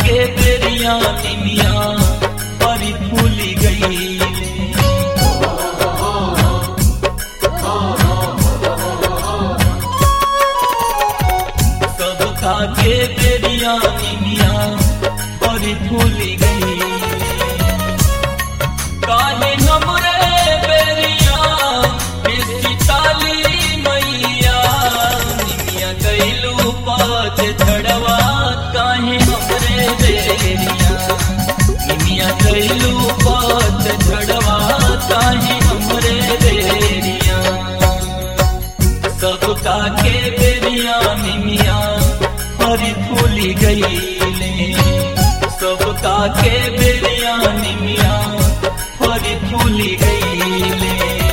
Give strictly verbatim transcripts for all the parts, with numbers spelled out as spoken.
के बेरिया निमिया परी फूली गई। सबका के बेरिया निमिया परी फूली गई। काहे हमरे बेरिया सीताली मैया निमिया गईलू पाँच झड़वा। काहे हमरे बेरिया निमिया गईलू पाँच झड़वा। काहे हमरे बेरिया सबका के बेरिया निमिया परी फूली गईले। सबका के बेरिया निमिया परी फूली गईले।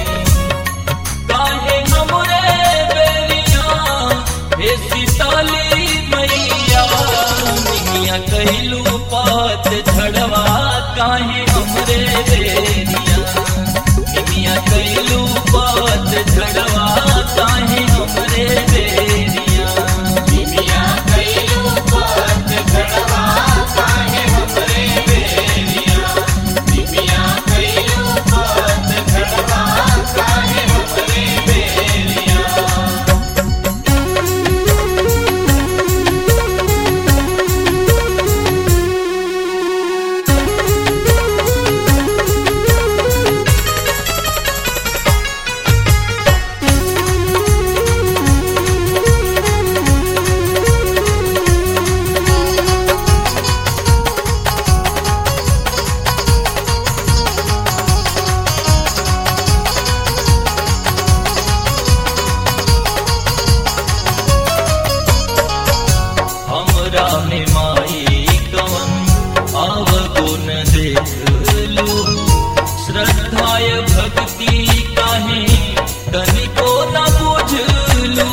काहे हमरे बेरिया हे सीताली मैया निमिया कहलू पात झड़वा। काहे हमरे बेरिया निमिया कहलू पात झड़वा। काहे हमरे बेरिया निमिया कहलू पात झड़वा। काहे हमरे बेरिया निमिया कहलू पात झड़वा। काहे हमरे बेरिया में माई कवन अवगुण देखलू। श्रद्धाय भक्ति काहे तनिको न बुझलू।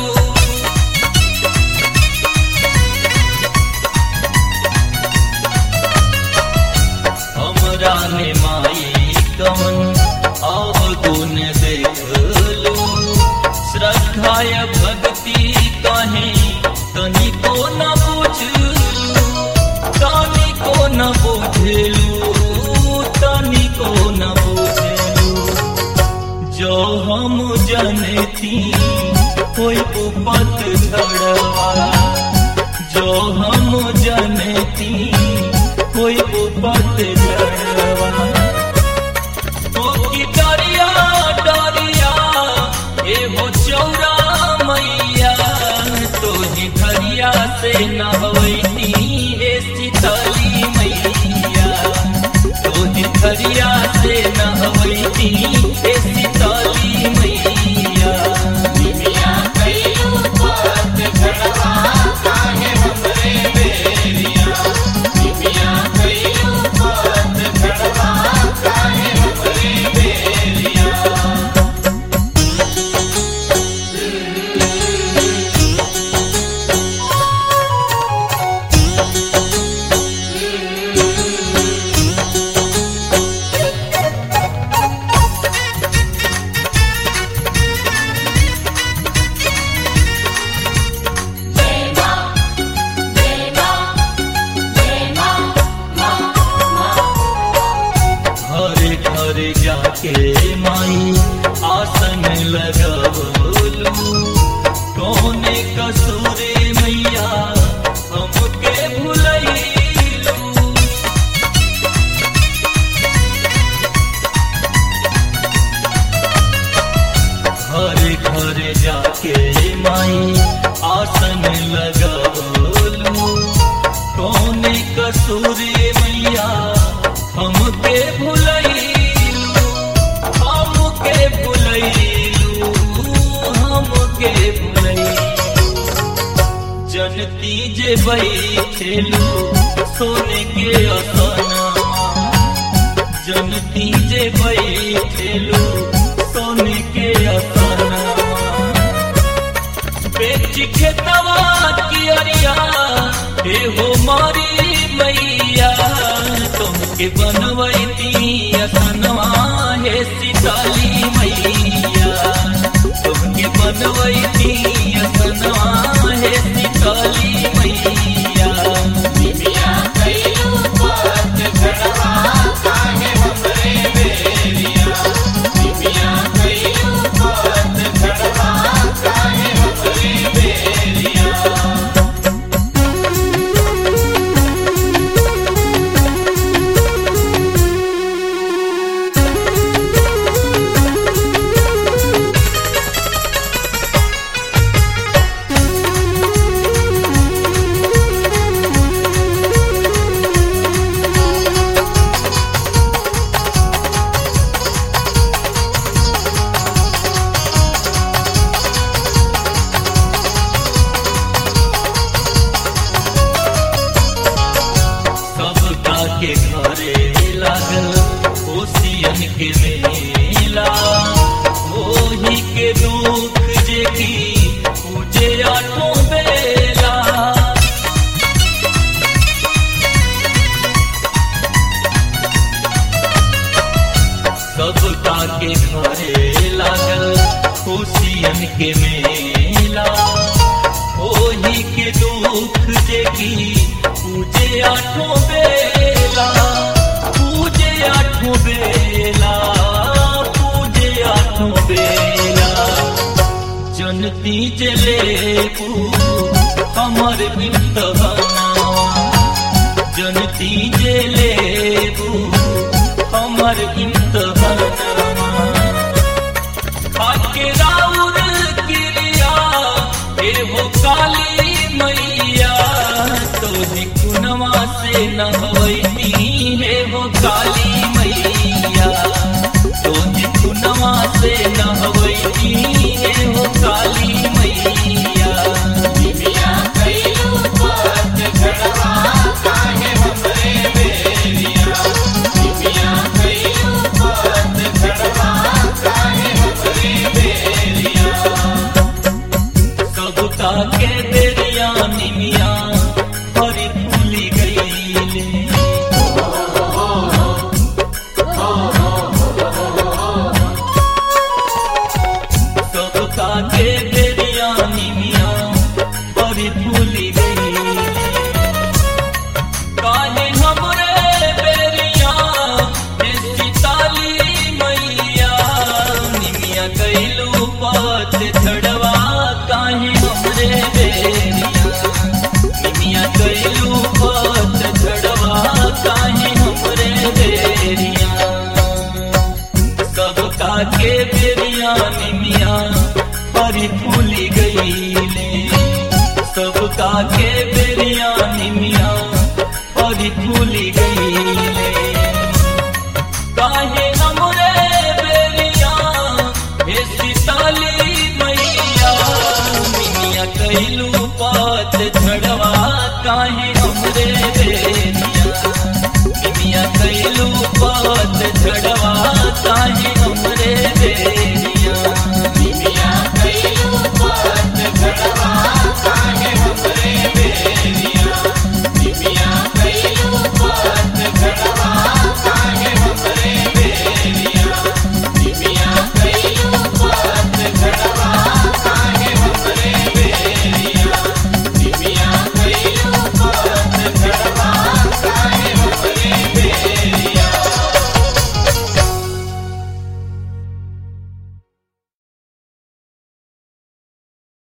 हमरा में माई कवन अवगुण देखलू। श्रद्धाय भक्ति काहे तनिको न तनिको न बुझलू। तनिको न बुझलू। जो हम जनती कोई उपत झड़वा। जो हम जनती कोई उपत झड़वा। तो की डरिया डरिया एगो चौरा मैया तो ही धरिया से नहवैती सीताली मैया। तोहि धरिया से नहवैती सीताली मैया। निमिया कहलू पात झड़वा। काहे हमरे बेरिया निमिया कहलू पात झड़वा। काहे हमरे बेरिया घरे जाके माई आसन लगवलू। कौने कसूरे मैया हमके भुलैलू। घरे घरे जाके माई आसन लगवलू। कौने कसूरे मैया हमके भुलैलू। हमके भुलैलू। हमके भुलैलू। जनती जे बैठेलू सोने के असनवा। जनती जे बैठेलू सोने के असनवा। बेच खेतवा की अरिया हे हो मारी मैया तुमके बनवैती असनवा। हे सीताली मैया तुमके बनवैती असनवा। हे सीताली मैया निमिया कहलू के मेला ओही के दुख जेकी पूजे आठों बेला पूजे आठों बेला पूजे आठों बेला जनती जले हमर इम्तहाना जनती जले हमर इम्तहाना आके राउर क्रिया हे हो काली मैया तो कुनवा से न होइनी हे हो काली मैया तो कुनवा से न होइनी हे हो काली मैया दिव्या कैलू पत घड़वा काहे हमरे बेरिया दिव्या कैलू पत घड़वा काहे हमरे बेरिया सबका के बेरिया निमिया हरी फूली गईले सबका के बेरिया निमिया हरी फूली गईले काहे हमरे बेरिया सीताली मैया निमिया कैलू पत झड़वा काहे हमरे बेरिया निमिया कैलू पत झड़वा काहे हमरे बेरिया सबका के बेरिया निमिया हरी फूली गईले सबका के बेरिया निमिया हरी फूली गईले काहे हमरे बेरिया हे सीताली मैया निमिया कैलू पत झड़वा काहे